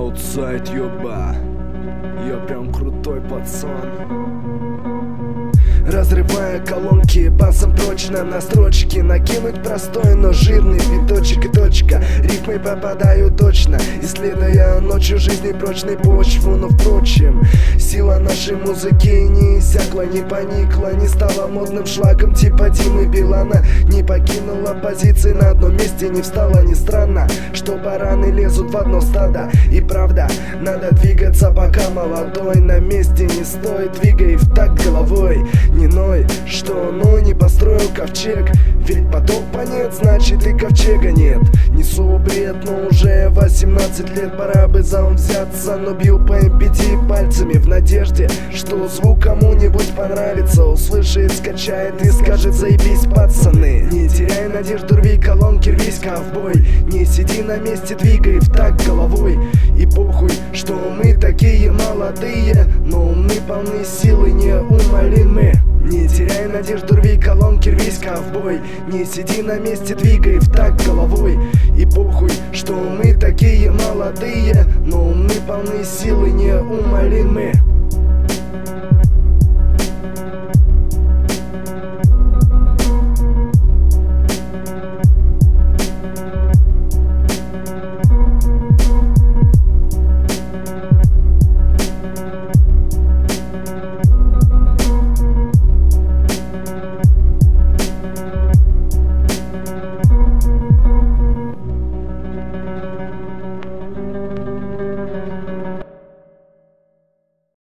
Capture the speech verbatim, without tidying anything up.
Аутсайд, ёба. Я прям крутой пацан. Разрывая колонки, басом точно на строчке. Накинуть простой, но жирный биточек и точка. Рифмой попадаю точно, исследуя ночью жизни прочной почву. Но впрочем, сила нашей музыки не иссякла, не поникла, не стала модным шлагом типа Димы Билана. Не покинула позиции на одном месте, не встала. Не странно, что бараны лезут в одно стадо. И правда, надо двигаться, пока молодой. На месте не стоит, двигай в такт головой. Не ной, что ну не построил ковчег. Ведь потопа нет, значит и ковчега нет. Несу бред, но уже восемнадцать лет. Пора бы за ум взяться, но бью по эм пи ти пальцами в надежде, что звук кому-нибудь понравится. Услышит, скачает и скажет: заебись, пацаны. Не теряй надежду, рви колонки, рвись, ковбой. Не сиди на месте, двигай в такт головой. И похуй, что мы такие молодые, но умны, полны силы, неумолимы. Не теряй надежду, рви колонки, рвись, ковбой. Не сиди на месте, двигай в такт головой. И похуй, что мы такие молодые, но умны, полны силы, неумолимы.